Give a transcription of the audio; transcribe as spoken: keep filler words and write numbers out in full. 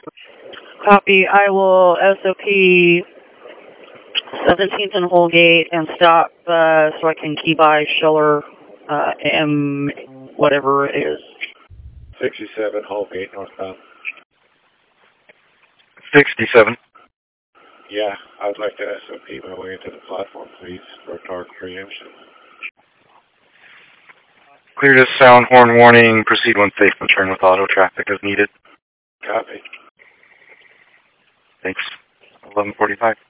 Copy. I will S O P seventeenth and Holgate and stop uh, so I can key by Schiller uh, M whatever it is. sixty-seven Holgate northbound. sixty-seven. Yeah, I'd like to S O P my way into the platform, please, for target preemption. Clear to sound horn warning. Proceed when safe. Return with auto traffic as needed. Copy. Thanks. eleven forty-five.